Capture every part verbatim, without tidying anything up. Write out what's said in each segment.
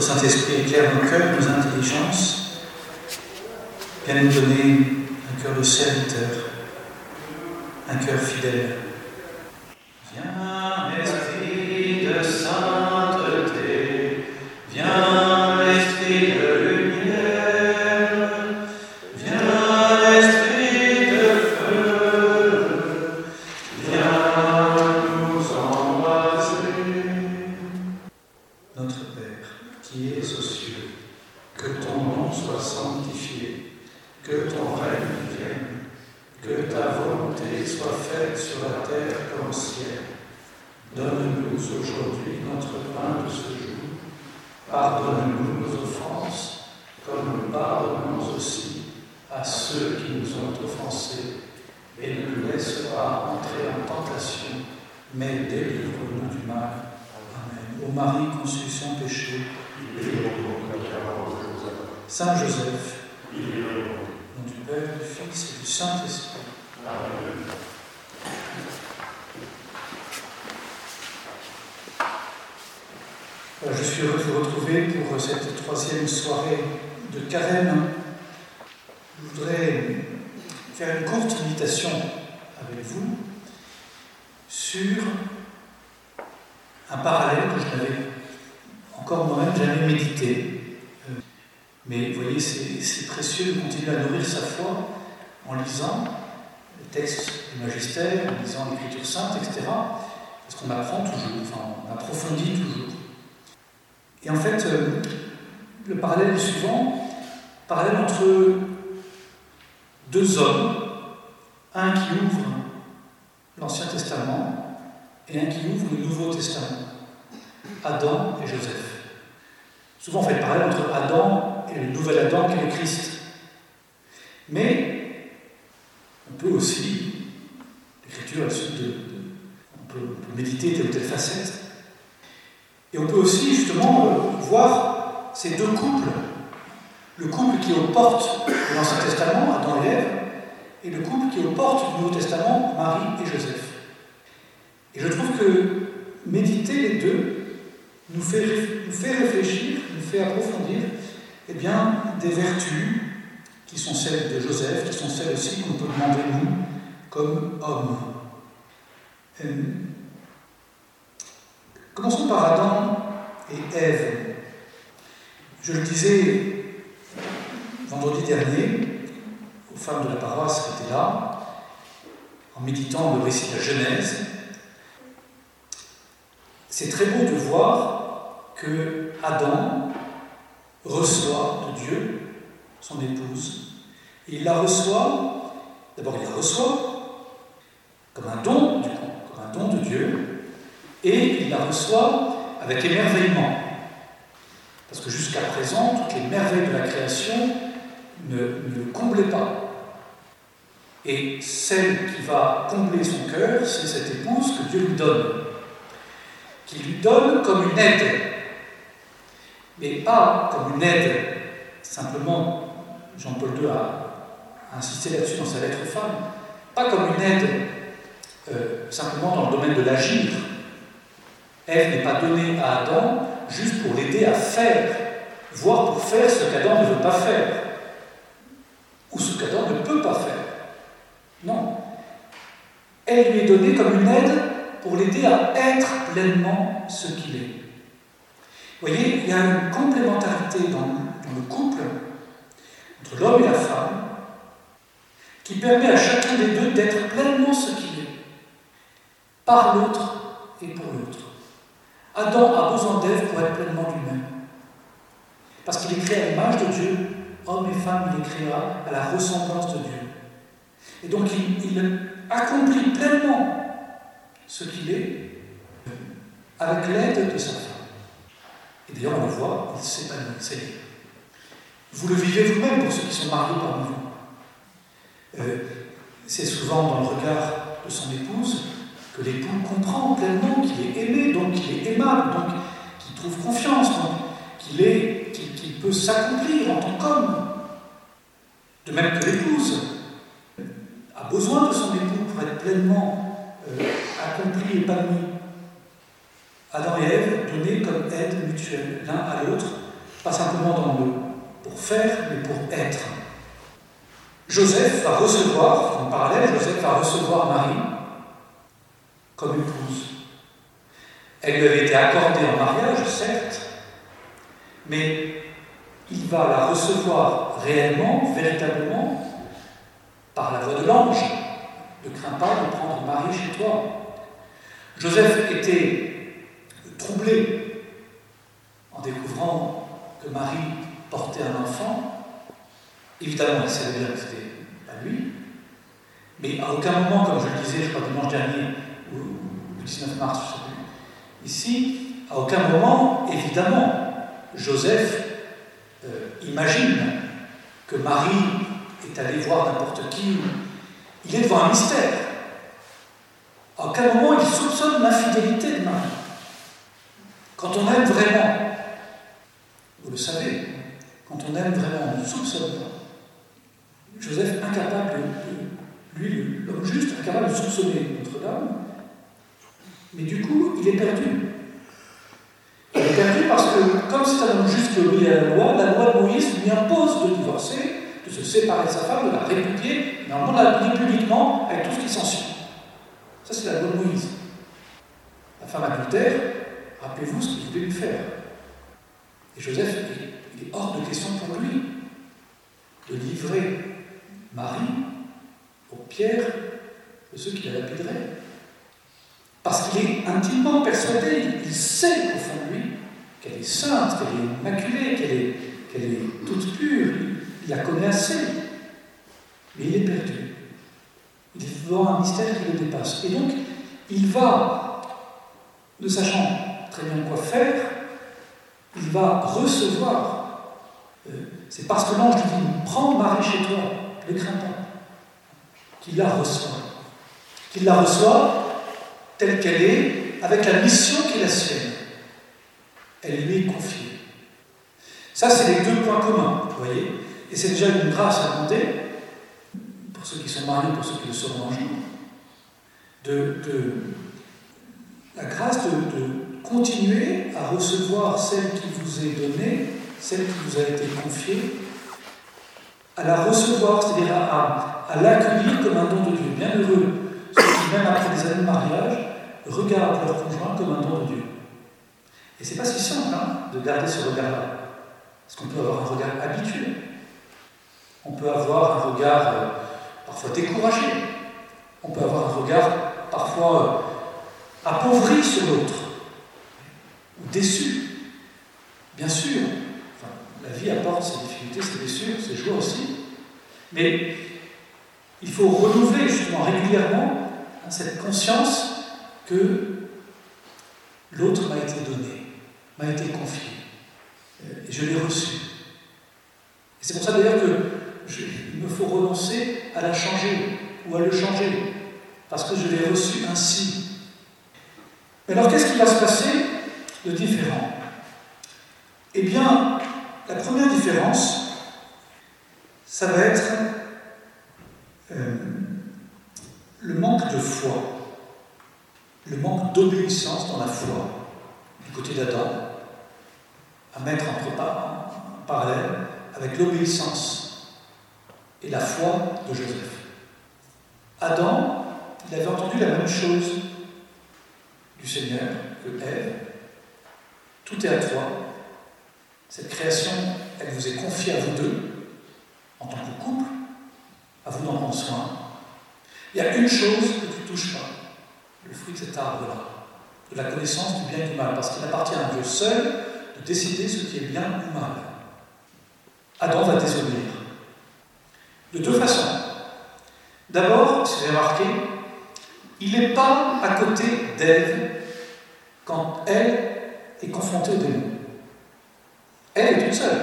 Saint-Esprit éclaire nos cœurs, nos intelligences, viens nous donner un cœur de serviteur, un cœur fidèle. Viens, Esprit de sainteté, viens, Esprit de lumière, viens, Esprit de feu, viens nous embraser. Notre Père, qui es aux cieux, que ton nom soit sanctifié, que ton règne vienne, que ta volonté soit faite sur la terre comme au ciel. Donne-nous aujourd'hui notre pain de ce jour. Pardonne-nous nos offenses, comme nous pardonnons aussi à ceux qui nous ont offensés. Et ne nous laisse pas entrer en tentation, mais délivre-nous du mal. Amen. Ô Marie conçue sans péché, Saint Joseph, au nom du Père, du Fils et du Saint-Esprit. Amen. Voilà, je suis heureux de vous retrouver pour cette troisième soirée de carême. Je voudrais faire une courte méditation avec vous sur un parallèle que je n'avais encore moi-même jamais médité. Mais vous voyez, c'est, c'est précieux de continuer à nourrir sa foi en lisant le texte du magistère, en lisant l'Écriture sainte, et cetera. Parce qu'on apprend toujours, enfin, on approfondit toujours. Et en fait, euh, le parallèle est le suivant, parallèle entre deux hommes, un qui ouvre l'Ancien Testament et un qui ouvre le Nouveau Testament, Adam et Joseph. Souvent on fait le parallèle entre Adam et le nouvel Adam qui est le Christ. Mais on peut aussi, l'Écriture, de, de, on, peut, on peut méditer telle ou telle facette. Et on peut aussi justement euh, voir ces deux couples. Le couple qui est aux portes de l'Ancien Testament, Adam et Ève, et le couple qui est aux portes du Nouveau Testament, Marie et Joseph. Et je trouve que méditer les deux nous fait, nous fait réfléchir, nous fait approfondir eh bien, des vertus qui sont celles de Joseph, qui sont celles aussi qu'on peut demander nous, comme hommes. Euh, commençons par Adam et Ève. Je le disais vendredi dernier aux femmes de la paroisse qui étaient là, en méditant le récit de la Genèse. C'est très beau de voir que Adam reçoit de Dieu son épouse. Et il la reçoit, d'abord il la reçoit comme un don, du coup, comme un don de Dieu, et il la reçoit avec émerveillement. Parce que jusqu'à présent, toutes les merveilles de la création ne, ne le comblaient pas. Et celle qui va combler son cœur, c'est cette épouse que Dieu lui donne. Qui lui donne comme une aide. Mais pas comme une aide, simplement, Jean-Paul deux a insisté là-dessus dans sa lettre aux femmes, pas comme une aide euh, simplement dans le domaine de l'agir. Ève n'est pas donnée à Adam juste pour l'aider à faire, voire pour faire ce qu'Adam ne veut pas faire, ou ce qu'Adam ne peut pas faire. Non. Elle lui est donnée comme une aide pour l'aider à être pleinement ce qu'il est. Vous voyez, il y a une complémentarité dans, dans le couple, entre l'homme et la femme, qui permet à chacun des deux d'être pleinement ce qu'il est, par l'autre et pour l'autre. Adam a besoin d'Ève pour être pleinement lui-même. Parce qu'il est créé à l'image de Dieu, homme et femme, il est créé à la ressemblance de Dieu. Et donc il, il accomplit pleinement ce qu'il est avec l'aide de sa femme. Et d'ailleurs, on le voit, il s'épanouit, ça y est. Vous le vivez vous-même pour ceux qui sont mariés parmi vous. Euh, c'est souvent dans le regard de son épouse que l'époux comprend pleinement qu'il est aimé, donc qu'il est aimable, donc qu'il trouve confiance, donc qu'il, est, qu'il, qu'il peut s'accomplir en tant qu'homme. De même que l'épouse a besoin de son époux pour être pleinement euh, accompli, épanoui. Adam et Ève donnés comme aide mutuelle, l'un à l'autre, pas simplement dans le pour faire, mais pour être. Joseph va recevoir, en parallèle, Joseph va recevoir Marie comme épouse. Elle lui avait été accordée en mariage, certes, mais il va la recevoir réellement, véritablement, par la voix de l'ange. Ne crains pas de prendre Marie chez toi. Joseph était troublé en découvrant que Marie portait un enfant. Évidemment, il savait bien que c'était pas lui, mais à aucun moment, comme je le disais, je crois dimanche dernier, ou le dix-neuf mars, je ne sais plus, ici, à aucun moment, évidemment, Joseph euh, imagine que Marie est allée voir n'importe qui. Il est devant un mystère. À aucun moment, il soupçonne l'infidélité de Marie. Quand on aime vraiment, vous le savez, quand on aime vraiment, on ne soupçonne pas. Joseph, incapable de, de lui, l'homme juste, incapable de soupçonner Notre-Dame, mais du coup, il est perdu. Il est perdu parce que, comme c'est un homme juste qui obéit à la loi, la loi de Moïse lui impose de divorcer, de se séparer de sa femme, de la répudier, et normalement de la répudier publiquement avec tout ce qui s'ensuit. Ça, c'est la loi de Moïse. La femme adultère, rappelez-vous ce qu'il voulait lui faire. Et Joseph, il est hors de question pour lui de livrer Marie aux pierres de ceux qui la lapideraient. Parce qu'il est intimement persuadé, il sait au fond de lui qu'elle est sainte, qu'elle est immaculée, qu'elle est, qu'elle est toute pure, il la connaît assez. Mais il est perdu. Il est devant un mystère qui le dépasse. Et donc, il va, ne sachant très bien quoi faire, il va recevoir. Euh, c'est parce que l'ange lui dit « Prends Marie chez toi, ne crains pas », qu'il la reçoit. Qu'il la reçoit telle qu'elle est, avec la mission qui est la sienne. Elle lui est confiée. Ça, c'est les deux points communs, vous voyez. Et c'est déjà une grâce à demander, pour ceux qui sont mariés, pour ceux qui le seront un jour, de, de la grâce de, de continuer à recevoir celle qui vous est donnée, celle qui vous a été confiée, à la recevoir, c'est-à-dire à, à, à l'accueillir comme un don de Dieu. Bien heureux ceux qui, même après des années de mariage, regardent leur conjoint comme un don de Dieu. Et c'est pas si simple hein, de garder ce regard-là. Parce qu'on peut avoir un regard habitué. On peut avoir un regard euh, parfois découragé. On peut avoir un regard parfois euh, appauvri sur l'autre. Ou déçu. Bien sûr, enfin, la vie apporte ses difficultés, ses blessures, ses joies aussi. Mais il faut renouveler justement régulièrement hein, cette conscience que l'autre m'a été donné, m'a été confié. Et je l'ai reçu. Et c'est pour ça d'ailleurs que je, il me faut renoncer à la changer ou à le changer, parce que je l'ai reçu ainsi. Mais alors qu'est-ce qui va se passer de différent? Eh bien, la première différence, ça va être euh, le manque de foi, le manque d'obéissance dans la foi du côté d'Adam, à mettre entre pas en parallèle avec l'obéissance et la foi de Joseph. Adam, il avait entendu la même chose du Seigneur que Ève. Tout est à toi. Cette création, elle vous est confiée à vous deux, en tant que couple, à vous d'en prendre soin. Il y a une chose que tu ne touches pas, le fruit de cet arbre-là, de la connaissance du bien et du mal, parce qu'il appartient à Dieu seul de décider ce qui est bien ou mal. Adam va désobéir. De deux façons. D'abord, si vous avez remarqué, il n'est pas à côté d'Ève quand elle est confrontée au démon. Elle est toute seule.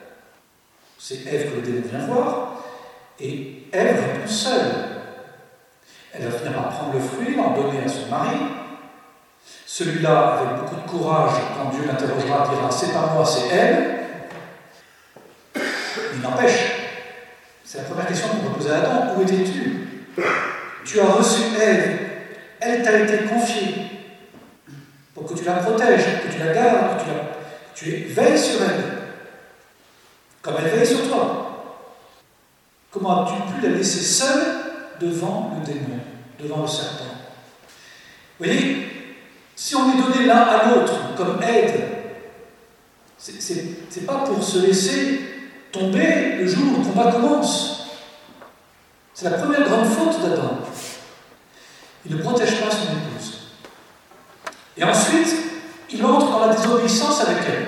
C'est Ève que le démon vient voir, et elle répond seule. Elle va finir par prendre le fruit, l'en donner à son mari. Celui-là, avec beaucoup de courage, quand Dieu l'interrogera, dira « c'est pas moi, c'est elle ». Il n'empêche, c'est la première question qu'on peut poser à Adam, où étais-tu? Tu as reçu Ève, elle t'a été confiée pour que tu la protèges, que tu la gardes, que tu, la, tu veilles sur elle. comme elle veille sur toi. Comment as-tu pu la laisser seule devant le démon, devant le serpent? Vous voyez, si on est donné l'un à l'autre comme aide, c'est n'est pas pour se laisser tomber le jour où le combat commence. C'est la première grande faute d'Adam. Il ne protège pas son épouse. Et ensuite, il entre dans la désobéissance avec elle.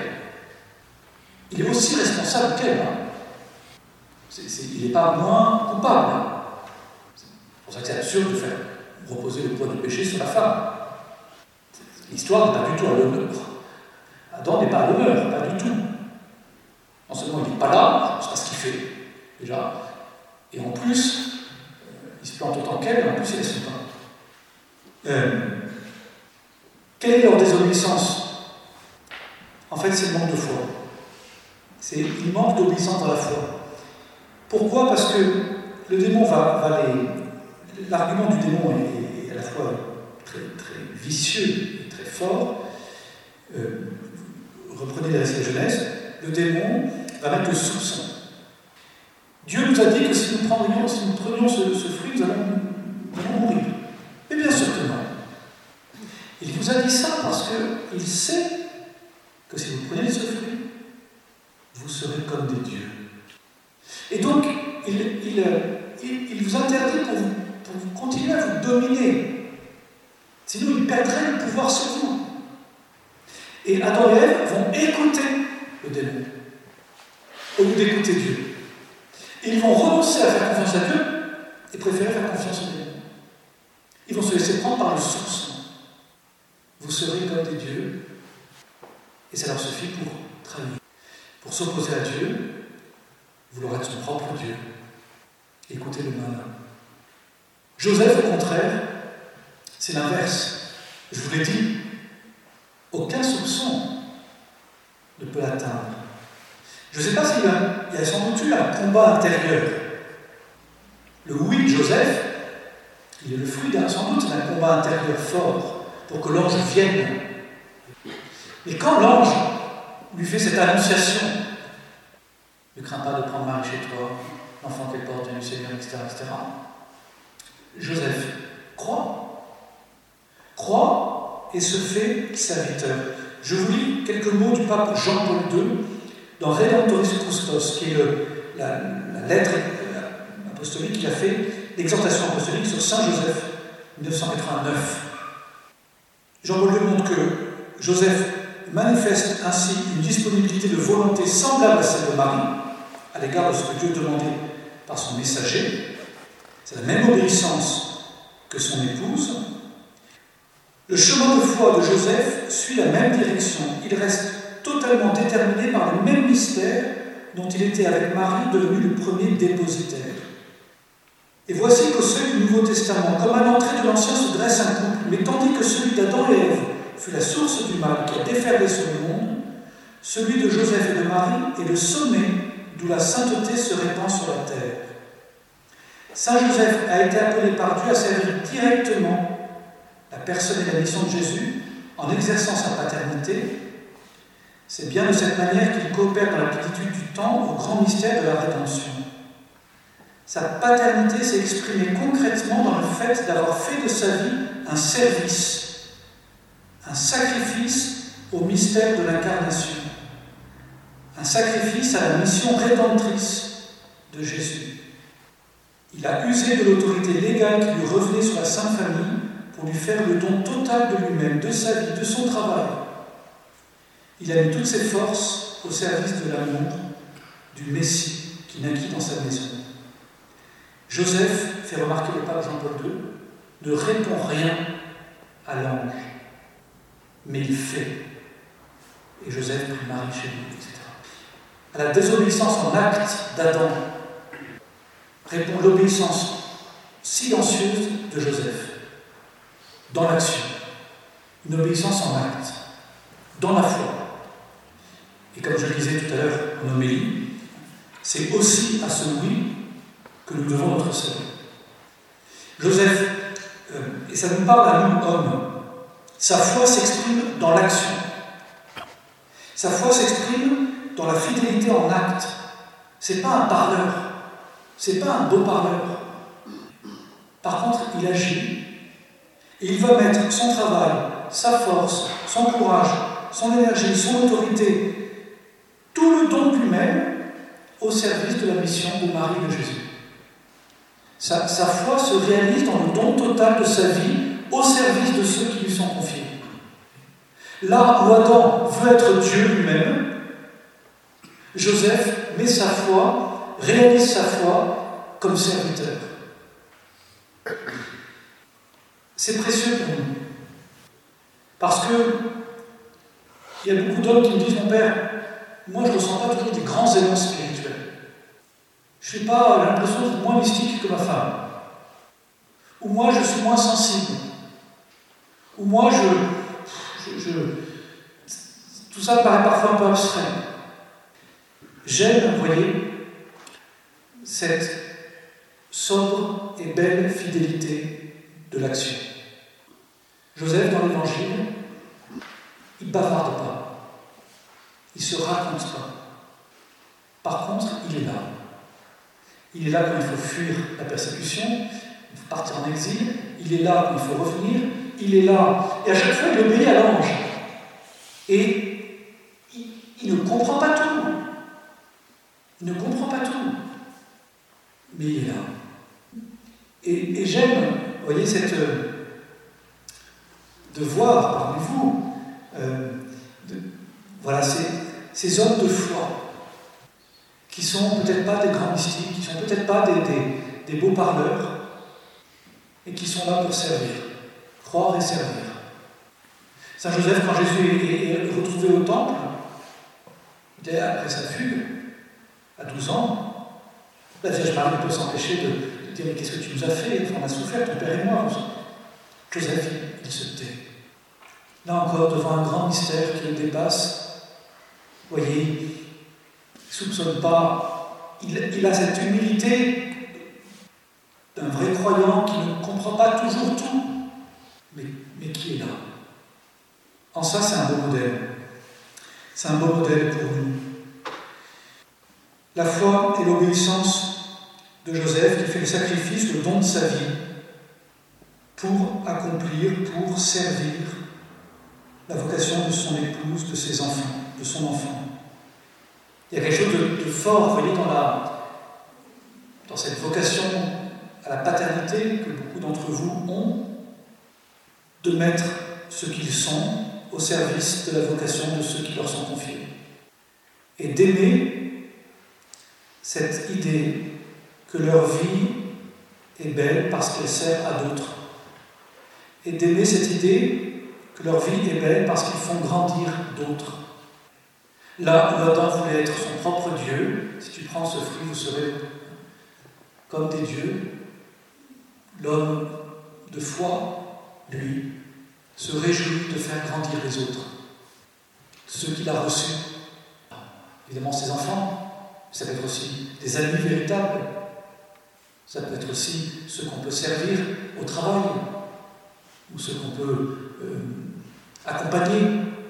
Il est aussi responsable qu'elle. Hein. C'est, c'est, il n'est pas moins coupable. Hein. C'est pour ça que c'est absurde de faire reposer le poids du péché sur la femme. L'histoire n'est pas du tout à l'honneur. Adam n'est pas à l'honneur, pas du tout. Non seulement il n'est pas là, c'est pas ce qu'il fait, déjà, et en plus, il se plante autant qu'elle, et en plus il laisse son pain. Euh, quelle est leur désobéissance? En fait, c'est le manque de foi. C'est, il manque d'obéissance dans la foi. Pourquoi? Parce que le démon va, va les... L'argument du démon est, est à la fois très, très vicieux et très fort. Euh, reprenez les récits de Genèse, le démon va mettre le soupçon. Dieu nous a dit que si nous prenions, si nous prenions ce, ce fruit, nous allons, nous allons mourir. Mais bien sûr que non. Il vous a dit ça parce qu'il sait que si vous prenez ce fruit, vous serez comme des dieux. Et donc, il, il, il, il vous interdit pour vous, pour vous continuer à vous dominer. Sinon, il perdrait le pouvoir sur vous. Et Adam et Ève vont écouter le démon au lieu d'écouter Dieu. Ils vont renoncer à faire confiance à Dieu et préférer faire confiance au démon. Ils vont se laisser prendre par le soupçon. Vous serez comme des dieux, et ça leur suffit pour trahir. Pour s'opposer à Dieu, vouloir être son propre Dieu. Écoutez le malin. Joseph, au contraire, c'est l'inverse. Je vous l'ai dit, aucun soupçon ne peut l'atteindre. Je ne sais pas s'il y a, il y a sans doute eu un combat intérieur. Le oui de Joseph, il est le fruit d'un, sans doute d'un combat intérieur fort pour que l'ange vienne. Mais quand l'ange lui fait cette annonciation, ne crains pas de prendre Marie chez toi, l'enfant qu'elle porte vient du Seigneur, et cetera, et cetera, Joseph croit. Croit et se fait serviteur. Je vous lis quelques mots du pape Jean-Paul deux dans Redemptoris Custos, qui est le, la, la lettre apostolique qu'il a fait, l'exhortation apostolique sur Saint Joseph, mille neuf cent quatre-vingt-neuf. Jean-Paul deux montre que Joseph manifeste ainsi une disponibilité de volonté semblable à celle de Marie, à l'égard de ce que Dieu demandait par son messager. C'est la même obéissance que son épouse. Le chemin de foi de Joseph suit la même direction. Il reste totalement déterminé par le même mystère dont il était avec Marie devenu le premier dépositaire. Et voici qu'au seuil du Nouveau Testament, comme à l'entrée de l'Ancien se dresse un couple, mais tandis que celui d'Adam et Ève fut la source du mal qui a déferlé sur le monde, celui de Joseph et de Marie est le sommet d'où la sainteté se répand sur la terre. Saint Joseph a été appelé par Dieu à servir directement la personne et la mission de Jésus en exerçant sa paternité. C'est bien de cette manière qu'il coopère dans la plénitude du temps au grand mystère de la rédemption. Sa paternité s'est exprimée concrètement dans le fait d'avoir fait de sa vie un service, un sacrifice au mystère de l'incarnation, un sacrifice à la mission rédemptrice de Jésus. Il a usé de l'autorité légale qui lui revenait sur la Sainte Famille pour lui faire le don total de lui-même, de sa vie, de son travail. Il a mis toutes ses forces au service de l'amour du Messie qui naquit dans sa maison. Joseph, fait remarquer le pape Jean-Paul deux, ne répond rien à l'ange, mais il fait. Et Joseph prit Marie chez lui, et cetera. À la désobéissance en acte d'Adam répond l'obéissance silencieuse de Joseph, dans l'action. Une obéissance en acte, dans la foi. Et comme je le disais tout à l'heure en homélie, c'est aussi à ce oui que nous devons notre salut. Joseph, euh, et ça nous parle à nous, hommes, sa foi s'exprime dans l'action. Sa foi s'exprime dans la fidélité en acte. C'est pas un parleur. C'est pas un beau parleur. Par contre, il agit et il va mettre son travail, sa force, son courage, son énergie, son autorité, tout le don de lui-même au service de la mission de Marie et de Jésus. Sa, sa foi se réalise dans le don total de sa vie au service de ceux qui lui sont confiés. Là où Adam veut être Dieu lui-même, Joseph met sa foi, réalise sa foi comme serviteur. C'est précieux pour nous. Parce que il y a beaucoup d'hommes qui me disent, mon père, moi je ne ressens pas toujours des grands élans spirituels. Je n'ai pas l'impression d'être moins mystique que ma femme. Ou moi je suis moins sensible. Ou moi je, je, je... Tout ça me paraît parfois un peu abstrait. J'aime, vous voyez, cette sobre et belle fidélité de l'action. Joseph, dans l'Évangile, il ne bavarde pas. Il ne se raconte pas. Par contre, il est là. Il est là quand il faut fuir la persécution, il faut partir en exil, il est là quand il faut revenir, il est là. Et à chaque fois, il obéit à l'ange. Et il, il ne comprend pas tout. Il ne comprend pas tout. Mais il est là. Et, et j'aime, vous voyez, cette, de voir parmi vous, euh, de, voilà, ces, ces hommes de foi, qui ne sont peut-être pas des grands mystiques, qui ne sont peut-être pas des, des, des beaux parleurs, et qui sont là pour servir, croire et servir. Saint Joseph, quand Jésus est, est, est retrouvé au temple, dès après sa fugue, à douze ans, la Vierge Marie ne peut s'empêcher de, de dire « Mais qu'est-ce que tu nous as fait? On a souffert, ton père et moi. » Joseph, il, il se tait. Là encore, devant un grand mystère qui le dépasse, vous voyez, il ne soupçonne pas, il, il a cette humilité d'un vrai croyant qui ne comprend pas toujours tout, mais, mais qui est là. En ça, c'est un beau modèle. C'est un beau modèle pour nous. La foi et l'obéissance de Joseph qui fait le sacrifice, le don de sa vie pour accomplir, pour servir la vocation de son épouse, de ses enfants, de son enfant. Il y a quelque chose de, de fort, vous voyez, dans, la, dans cette vocation à la paternité que beaucoup d'entre vous ont, de mettre ce qu'ils sont au service de la vocation de ceux qui leur sont confiés. Et d'aimer cette idée que leur vie est belle parce qu'elle sert à d'autres. Et d'aimer cette idée que leur vie est belle parce qu'ils font grandir d'autres. Là où Adam voulait être son propre Dieu, si tu prends ce fruit, vous serez comme des dieux. L'homme de foi, lui, se réjouit de faire grandir les autres. Ceux qu'il a reçus, évidemment ses enfants, ça peut être aussi des amis véritables, ça peut être aussi ceux qu'on peut servir au travail, ou ceux qu'on peut euh, accompagner,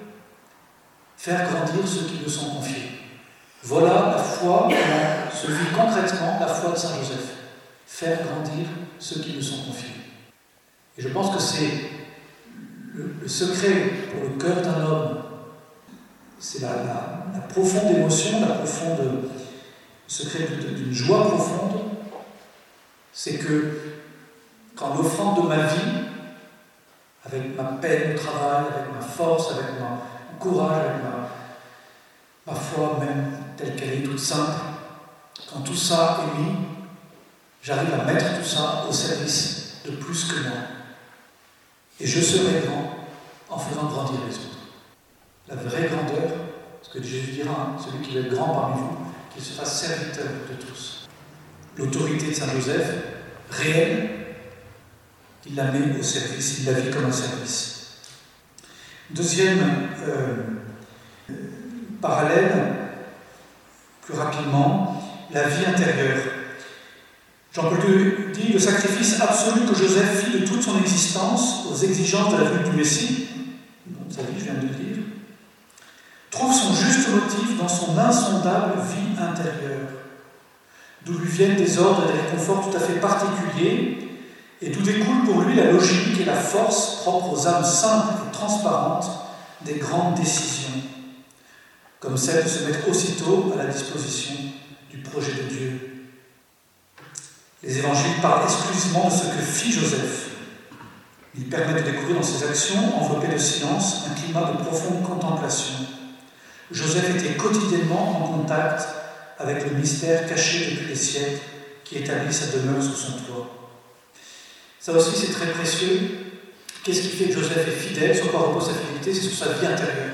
faire grandir ceux qui nous sont confiés. Voilà la foi, comment se vit concrètement la foi de Saint Joseph. Faire grandir ceux qui nous sont confiés. Et je pense que c'est le, le secret pour le cœur d'un homme, c'est la, la, la profonde émotion, la profonde, le secret d'une joie profonde, c'est que quand l'offrande de ma vie, avec ma peine au travail, avec ma force, avec mon courage, avec ma, ma foi même telle qu'elle est toute simple, quand tout ça est mis, j'arrive à mettre tout ça au service de plus que moi. Et je serai grand en faisant grandir les autres. La vraie grandeur, ce que Jésus dira, hein, celui qui veut être grand parmi vous, qu'il se fasse serviteur de tous. L'autorité de Saint Joseph, réelle, il la met au service, il la vit comme un service. Deuxième euh, parallèle, plus rapidement, la vie intérieure. Jean-Paul deux dit « Le sacrifice absolu que Joseph fit de toute son existence aux exigences de la venue du Messie, dans sa vie, je viens de le dire, trouve son juste motif dans son insondable vie intérieure. d'où lui viennent des ordres et des réconforts tout à fait particuliers, et d'où découle pour lui la logique et la force propres aux âmes simples et transparentes des grandes décisions, comme celle de se mettre aussitôt à la disposition du projet de Dieu. Les évangiles parlent exclusivement de ce que fit Joseph. Ils permettent de découvrir dans ses actions, enveloppées de silence, un climat de profonde contemplation. Joseph était quotidiennement en contact avec le mystère caché depuis des siècles qui établit sa demeure sous son toit. Ça aussi, c'est très précieux. Qu'est-ce qui fait que Joseph est fidèle? Sur quoi repose sa fidélité? C'est sur sa vie intérieure.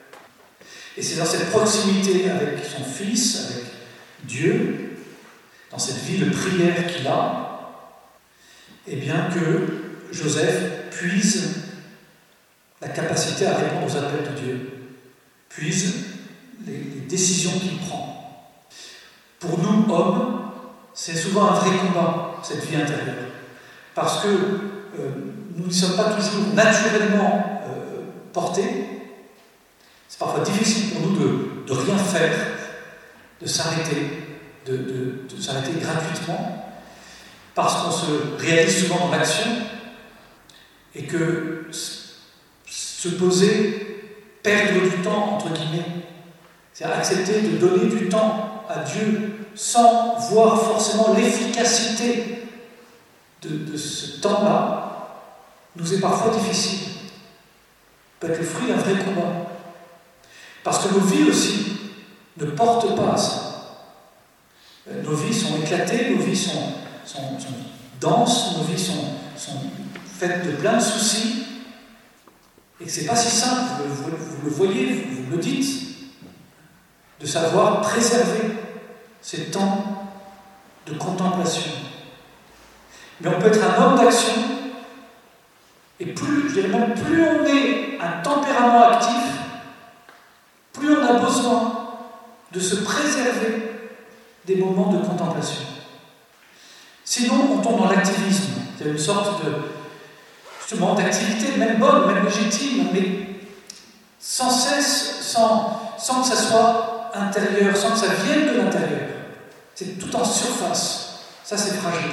Et c'est dans cette proximité avec son Fils, avec Dieu, dans cette vie de prière qu'il a, eh bien que Joseph puise la capacité à répondre aux appels de Dieu, puise les, les décisions qu'il prend. Pour nous, hommes, c'est souvent un vrai combat, cette vie intérieure. Parce que euh, nous ne sommes pas toujours naturellement euh, portés. C'est parfois difficile pour nous de, de rien faire, de s'arrêter, de, de, de s'arrêter gratuitement, parce qu'on se réalise souvent dans l'action, et que se poser, perdre du temps, entre guillemets, c'est-à-dire accepter de donner du temps à Dieu sans voir forcément l'efficacité de, de ce temps-là, nous est parfois difficile. Peut être le fruit d'un vrai combat. Parce que nos vies aussi ne portent pas à ça. Nos vies sont éclatées, nos vies sont, sont, sont denses, nos vies sont, sont faites de plein de soucis, et que c'est pas si simple, vous, vous, vous le voyez, vous, vous le dites, de savoir préserver ces temps de contemplation. Mais on peut être un homme d'action, et plus, je dirais même, plus on est un tempérament actif, plus on a besoin de se préserver des moments de contemplation. Sinon, on tombe dans l'activisme. Il y a une sorte de, justement, d'activité, même bonne, même légitime, mais sans cesse, sans, sans que ça soit intérieur, sans que ça vienne de l'intérieur. C'est tout en surface. Ça, c'est fragile.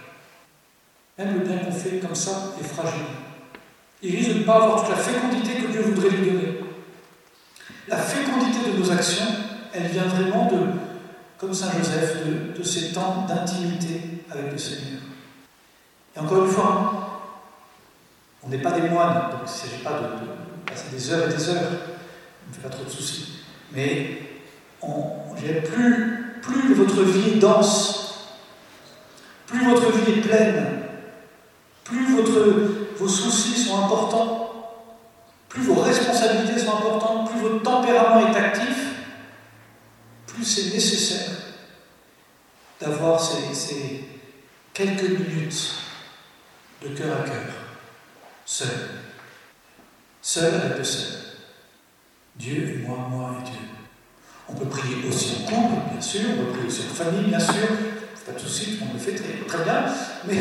Même le bien qu'on fait comme ça est fragile. Il risque de ne pas avoir toute la fécondité que Dieu voudrait lui donner. La fécondité de nos actions, elle vient vraiment de, comme Saint Joseph, de, de ces temps d'intimité avec le Seigneur. Et encore une fois, on n'est pas des moines, donc il ne s'agit pas de, de passer des heures et des heures, on ne fait pas trop de soucis. Mais on, plus, plus votre vie est dense, plus votre vie est pleine, plus votre, vos soucis sont importants, plus vos responsabilités sont importantes, plus votre tempérament est actif, plus c'est nécessaire d'avoir ces, ces quelques minutes de cœur à cœur, seul. Seul avec le seul. Dieu et moi, moi et Dieu. On peut prier aussi en couple, bien sûr, on peut prier aussi en famille, bien sûr, pas de souci, tout le monde le fait très, très bien, mais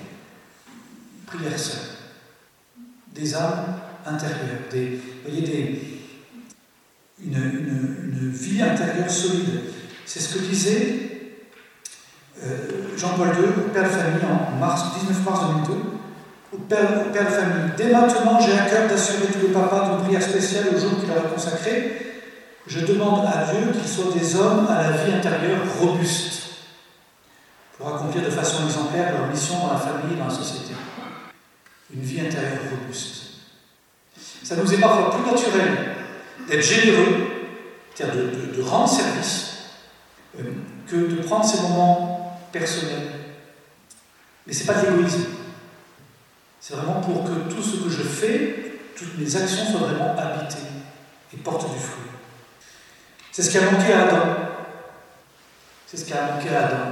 prière seule. Des âmes intérieures, des, vous voyez, des, une, une, une vie intérieure solide. C'est ce que disait euh, Jean-Paul deux, au Père de famille, en mars, dix-neuf mars deux mille deux, au Père, au Père de famille. Dès maintenant, j'ai à cœur d'assurer tous les papas d'une prière spéciale au jour qu'il leur est consacré. Je demande à Dieu qu'ils soient des hommes à la vie intérieure robuste pour accomplir de façon exemplaire leur mission dans la famille et dans la société. Une vie intérieure robuste. Ça nous est parfois plus naturel d'être généreux, c'est-à-dire de, de, de rendre service, euh, que de prendre ces moments personnels. Mais ce n'est pas de l'égoïsme. C'est vraiment pour que tout ce que je fais, toutes mes actions soient vraiment habitées et portent du fruit. C'est ce qui a manqué à Adam. C'est ce qui a manqué à Adam.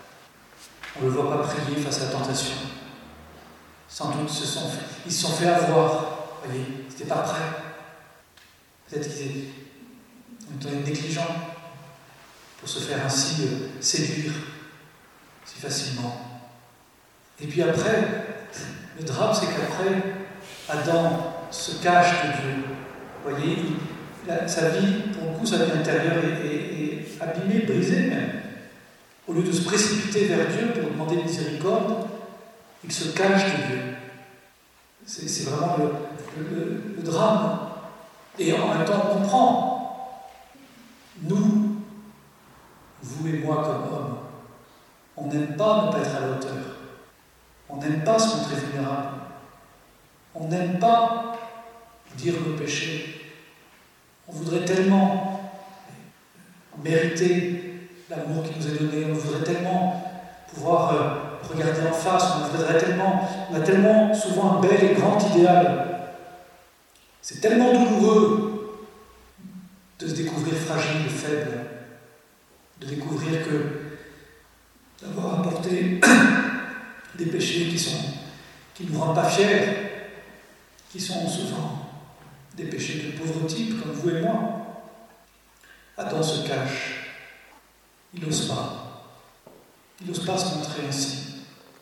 On ne le voit pas prier face à la tentation. Sans doute, se sont fait, ils se sont fait avoir. Vous voyez, ils n'étaient pas prêts. Peut-être qu'ils étaient négligents pour se faire ainsi euh, séduire si facilement. Et puis après, le drame, c'est qu'après, Adam se cache de Dieu. Vous voyez, il, la, sa vie, pour le coup, sa vie intérieure est, est, est abîmée, brisée même. au lieu de se précipiter vers Dieu pour demander miséricorde, il se cache de Dieu. C'est, c'est vraiment le, le, le drame. Et en même temps, on comprend. Nous, vous et moi comme hommes, on n'aime pas ne pas être à la hauteur. On n'aime pas se montrer vulnérable. On n'aime pas dire nos péchés. On voudrait tellement mériter l'amour qui nous est donné. On voudrait tellement pouvoir euh, regarder en face. On voudrait tellement, on a tellement souvent un bel et grand idéal. C'est tellement douloureux de se découvrir fragile et faible, de découvrir que d'avoir apporté des péchés qui sont qui ne nous rendent pas fiers, qui sont souvent des péchés de pauvres types comme vous et moi. Adam se cache. Il n'ose pas. Il n'ose pas se montrer ainsi.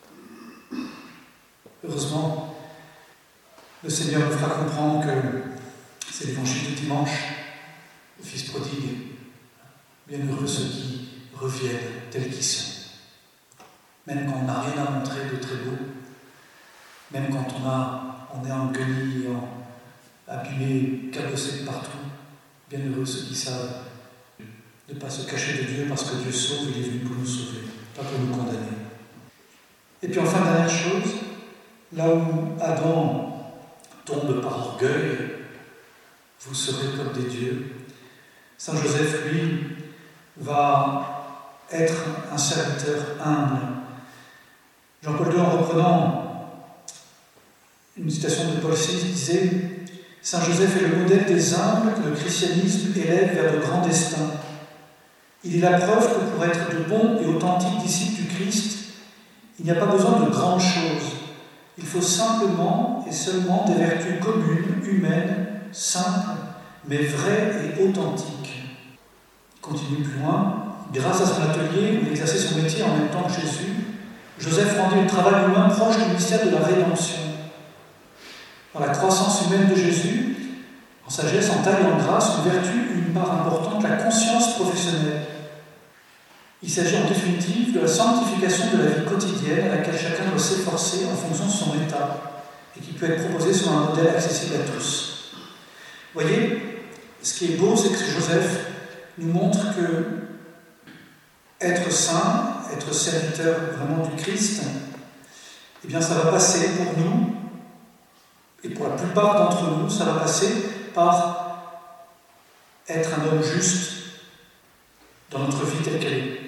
Heureusement, le Seigneur nous fera comprendre que c'est l'évangile du dimanche, le Fils prodigue. Bienheureux ceux qui reviennent tels qu'ils sont. Même quand on n'a rien à montrer de très beau, même quand on, a, on est en guenilles, en abîmé, cabossé de partout, bienheureux ceux qui savent ne pas se cacher de Dieu parce que Dieu sauve, il est venu pour nous sauver, pas pour nous condamner. Et puis enfin, dernière chose, là où Adam tombe par orgueil, vous serez comme des dieux. Saint Joseph, lui, va être un serviteur humble. Jean-Paul deux, en reprenant une citation de Paul six, disait « Saint Joseph est le modèle des humbles que le christianisme élève vers de grands destins. Il est la preuve que pour être de bons et authentiques disciples du Christ, il n'y a pas besoin de grandes choses. Il faut simplement et seulement des vertus communes, humaines, simples, mais vraies et authentiques. » Il continue plus loin. Grâce à son atelier où il exerçait son métier en même temps que Jésus, Joseph rendait le travail humain proche du mystère de la rédemption. Dans la croissance humaine de Jésus, en sagesse, en taille et en grâce, une vertu, une part importante, la conscience professionnelle. Il s'agit en définitive de la sanctification de la vie quotidienne à laquelle chacun doit s'efforcer en fonction de son état et qui peut être proposée sur un modèle accessible à tous. Vous voyez, ce qui est beau, c'est que Joseph nous montre que être saint, être serviteur vraiment du Christ, eh bien ça va passer pour nous, et pour la plupart d'entre nous, ça va passer par être un homme juste dans notre vie telle qu'elle est.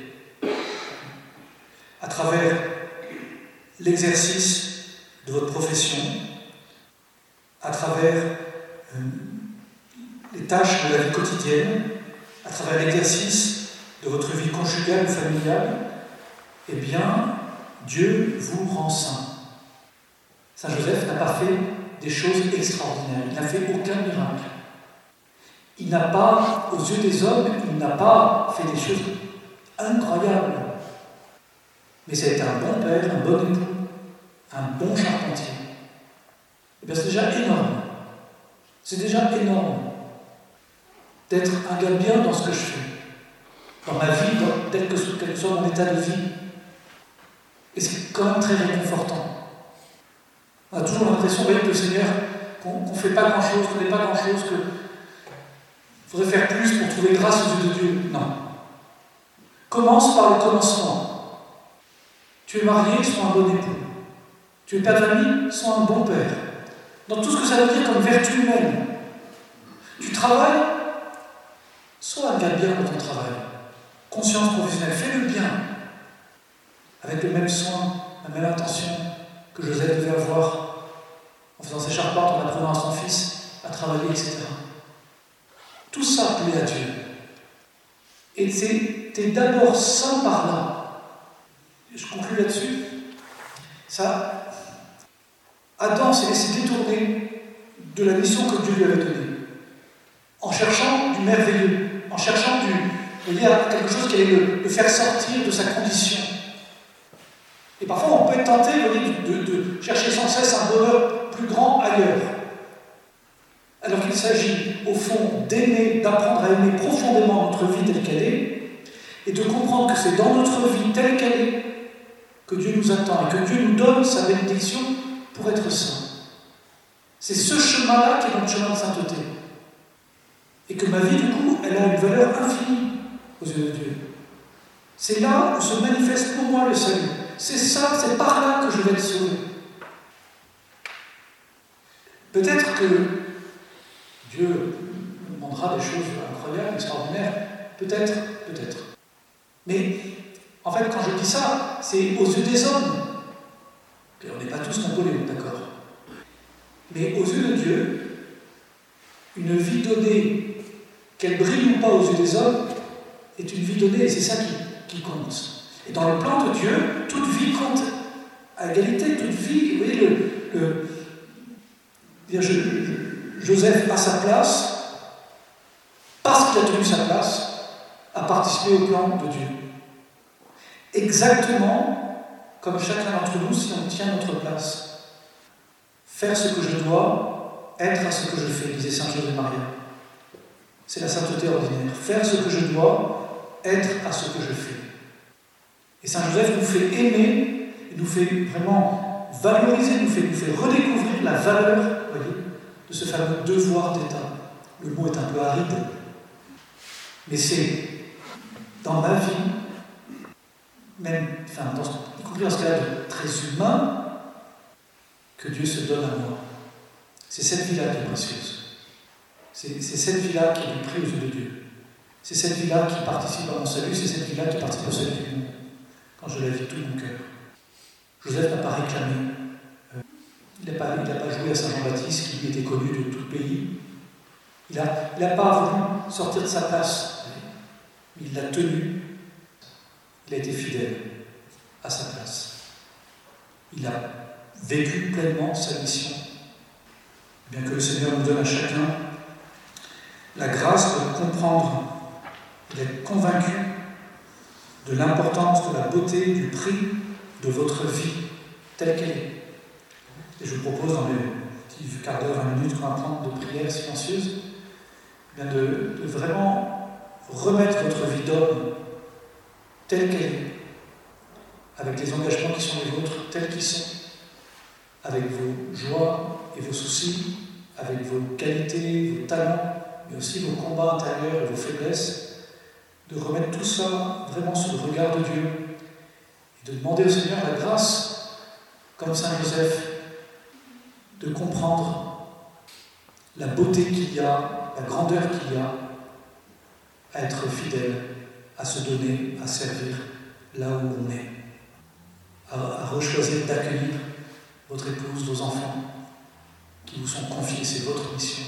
À travers l'exercice de votre profession, à travers euh, les tâches de la vie quotidienne, à travers l'exercice de votre vie conjugale ou familiale, eh bien, Dieu vous rend saint. Saint Joseph n'a pas fait des choses extraordinaires, il n'a fait aucun miracle. Il n'a pas, aux yeux des hommes, il n'a pas fait des choses incroyables. Mais ça a été un bon père, un bon époux, un bon charpentier. Eh bien, c'est déjà énorme. C'est déjà énorme d'être un gars bien dans ce que je fais, dans ma vie, dans, tel que quel que soit mon état de vie. Et c'est quand même très réconfortant. On a toujours l'impression, vous voyez, que le Seigneur, qu'on ne fait pas grand-chose, qu'on n'est pas grand-chose, qu'il faudrait faire plus pour trouver grâce aux yeux de Dieu. Non. Commence par le commencement. Tu es marié, sois un bon époux. Tu es père de famille, sois un bon père. Dans tout ce que ça veut dire comme vertu humaine. Tu travailles, sois un gars bien dans ton travail. Conscience professionnelle, fais le bien. Avec le même soin, la même intention que Joseph devait avoir en faisant ses charpentes, en apprenant à son fils à travailler, et cetera. Tout ça plaît à Dieu. Et tu es d'abord saint par là. Je conclue là-dessus. Ça, Adam s'est laissé détourner de la mission que Dieu lui avait donnée, en cherchant du merveilleux, en cherchant du, vous voyez, quelque chose qui allait le, le faire sortir de sa condition. Et parfois, on peut être tenté, vous voyez, de, de chercher sans cesse un bonheur plus grand ailleurs. Alors qu'il s'agit, au fond, d'aimer, d'apprendre à aimer profondément notre vie telle qu'elle est, et de comprendre que c'est dans notre vie telle qu'elle est que Dieu nous attend et que Dieu nous donne sa bénédiction pour être saint. C'est ce chemin-là qui est notre chemin de sainteté. Et que ma vie, du coup, elle a une valeur infinie aux yeux de Dieu. C'est là où se manifeste pour moi le salut. C'est ça, c'est par là que je vais être sauvé. Peut-être que Dieu nous demandera des choses incroyables, extraordinaires. Peut-être, peut-être. Mais, en fait, quand je dis ça, c'est aux yeux des hommes. Et on n'est pas tous Napoléon, d'accord. Mais aux yeux de Dieu, une vie donnée, qu'elle brille ou pas aux yeux des hommes, est une vie donnée, et c'est ça qui, qui compte. Et dans le plan de Dieu, toute vie compte à égalité, toute vie, vous voyez, le, le, je, je, Joseph a sa place, parce qu'il a tenu sa place, a participé au plan de Dieu. Exactement comme chacun d'entre nous, si on tient notre place. Faire ce que je dois, être à ce que je fais, disait saint Joseph Maria. C'est la sainteté ordinaire. Faire ce que je dois, être à ce que je fais. Et saint Joseph nous fait aimer, il nous fait vraiment valoriser, nous fait, nous fait redécouvrir la valeur, voyez, de ce fameux devoir d'État. Le mot est un peu aride, mais c'est dans ma vie, même, enfin, dans, y compris dans ce cas-là très humain, que Dieu se donne à moi. C'est cette vie-là qui est précieuse. C'est, c'est cette vie-là qui est du prix aux yeux de Dieu. C'est cette vie-là qui participe à mon salut, c'est cette vie-là qui participe au salut du monde, quand je la vis de tout mon cœur. Joseph n'a pas réclamé. Euh, il n'a pas, il n'a pas joué à Saint Jean-Baptiste, qui était connu de tout le pays. Il n'a il a pas voulu sortir de sa place. Mais il l'a tenu. Il a été fidèle à sa place. Il a vécu pleinement sa mission. Bien que le Seigneur nous donne à chacun la grâce de comprendre, d'être convaincu de l'importance, de la beauté, du prix de votre vie telle qu'elle est. Et je vous propose, dans les petits quarts d'heure, vingt minutes qu'on va prendre de prière silencieuse, bien de, de vraiment remettre votre vie d'homme telle qu'elle est, avec les engagements qui sont les vôtres tels qu'ils sont, avec vos joies et vos soucis, avec vos qualités, vos talents, mais aussi vos combats intérieurs et vos faiblesses, de remettre tout ça vraiment sous le regard de Dieu et de demander au Seigneur la grâce, comme saint Joseph, de comprendre la beauté qu'il y a, la grandeur qu'il y a à être fidèle, à se donner, à servir là où on est, à, à rechoisir d'accueillir votre épouse, vos enfants qui vous sont confiés, c'est votre mission,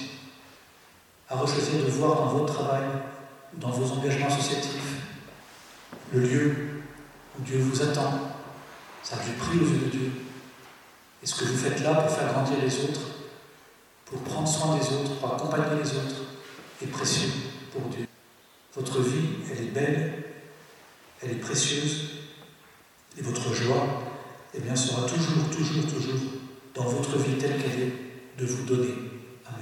à rechoisir de voir dans votre travail, dans vos engagements associatifs, le lieu où Dieu vous attend, ça a du prix aux yeux de Dieu. Et ce que vous faites là pour faire grandir les autres, pour prendre soin des autres, pour accompagner les autres, est précieux pour Dieu. Votre vie, elle est belle, elle est précieuse, et votre joie, eh bien, sera toujours, toujours, toujours, dans votre vie telle qu'elle est, de vous donner.